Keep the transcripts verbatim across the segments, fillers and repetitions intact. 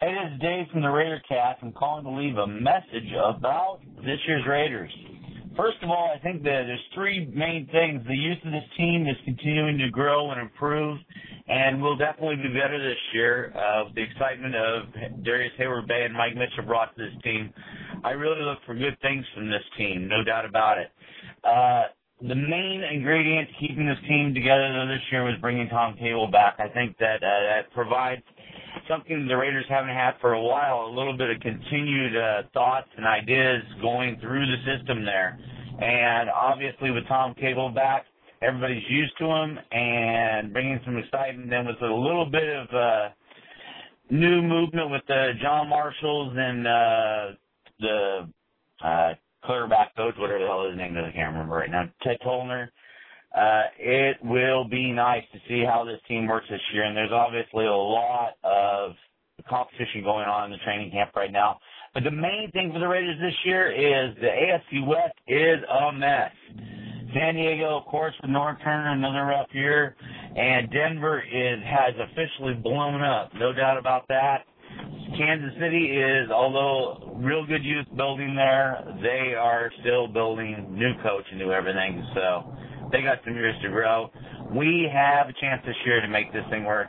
Hey, this is Dave from the RaiderCast. I'm calling to leave a message about this year's Raiders. First of all, I think that there's three main things. The youth of this team is continuing to grow and improve, and will definitely be better this year. Uh, with the excitement of Darius Hayward-Bay and Mike Mitchell brought to this team, I really look for good things from this team, no doubt about it. Uh, the main ingredient to keeping this team together this year was bringing Tom Cable back. I think that uh, that provides something the Raiders haven't had for a while, a little bit of continued uh, thoughts and ideas going through the system there. And obviously with Tom Cable back, everybody's used to him and bringing some excitement. Then with a little bit of uh, new movement with the John Marshalls and uh, the uh, quarterback coach, whatever the hell his name is, I can't remember right now, Ted Tollner. Uh, it will be nice to see how this team works this year, and there's obviously a lot of competition going on in the training camp right now. But the main thing for the Raiders this year is the A F C West is a mess. San Diego, of course, with North Turner, another rough year, and Denver is has officially blown up, no doubt about that. Kansas City is, although real good youth building there, they are still building new coach and new everything, so they got some years to grow. We have a chance this year to make this thing work.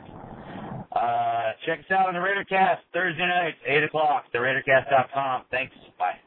Uh, check us out on the RaiderCast Thursday nights, eight o'clock, the raidercast dot com. Thanks. Bye.